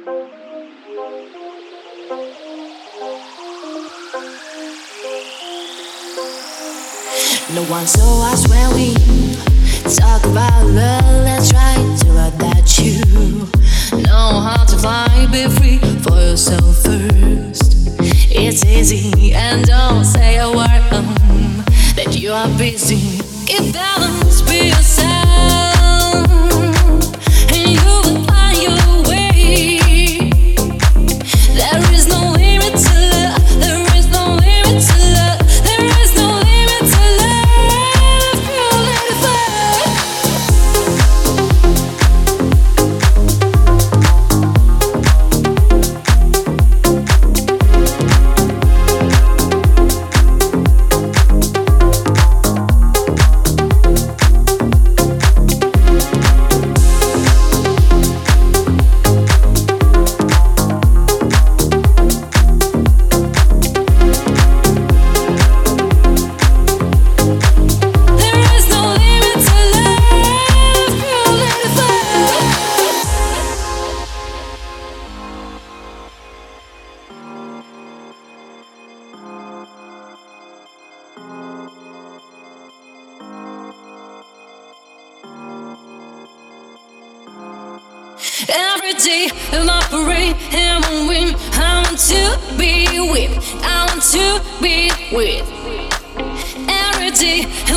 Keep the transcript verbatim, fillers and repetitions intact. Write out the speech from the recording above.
No one saw us when we talk about love. Let's try to adapt you. Know how to fly, be free for yourself first. It's easy, and don't say a word um, that you are busy. Keep balance, be yourself, and you will find your way. There is no limit to love. There is no limit to love. There is no limit to love. You let it fly. Every day in my parade, I'm on win. I want to be with, I want to be with. Every day